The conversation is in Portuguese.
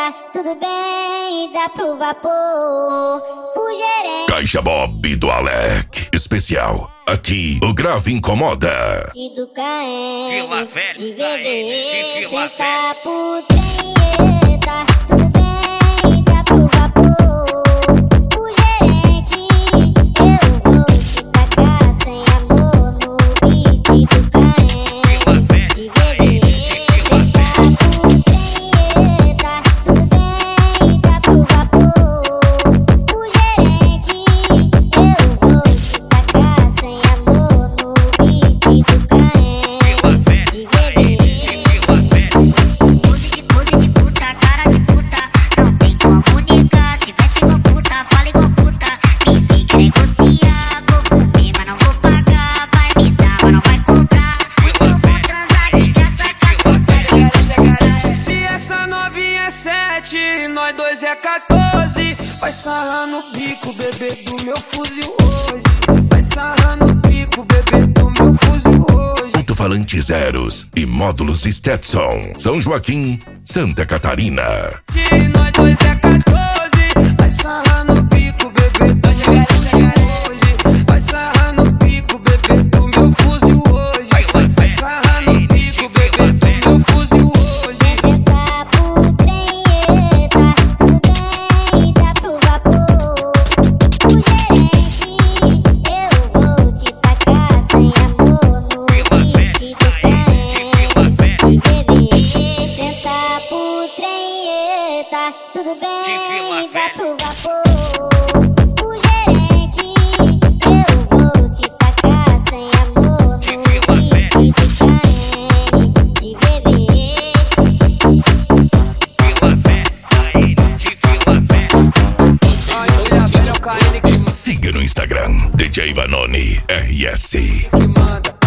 tudo bem, dá pro vapor. O gerente Caixa Bob do Alec, especial. Aqui o grave incomoda. do KM, Vila Velha, de de VD, Vila cê tá por treta, tudo bem, dá pro vapor. O gerente, eu vou te tacar sem amor no beat do KM, de VD, cê tá por treta, tudo bem, dá pro vapor. O gerente, eu vou te tacar sem amor no beat do KM, de VD. Pose de puta, cara de puta, não tem como negar. Se veste igual puta, fala igual puta. Me vem que negociar, vou comer, mas não vou pagar. Vai me dar, mas não vai comprar. Muito bom transar de graça, cascota. Se essa novinha é 7, nós dois é 14. Vai sarrar no bico, bebê, do meu fuzil hoje. Vai sarrar no bico, bebê, do meu fuzil hoje. Alto-falante zeros e módulos Stetson. São Joaquim, Santa Catarina. Se nós dois é 14. Vai sarrar no bico, bebê, do meu fuzil hoje. Vai sarrar no bico, bebê, do meu fuzil hoje. Vai sarrar no bico, bebê, do meu fuzil hoje. Cê tá por treta, tudo bem, dá pro vapor. O gerente, eu vou te tacar sem amor no beat do KM, de VD. Cê tá por treta, tudo bem, dá pro vapor. O gerente, eu vou te tacar sem amor no beat do KM, de VD. Olha, velho, é o KN que Siga no Instagram, DJ Vanoni RS. manda.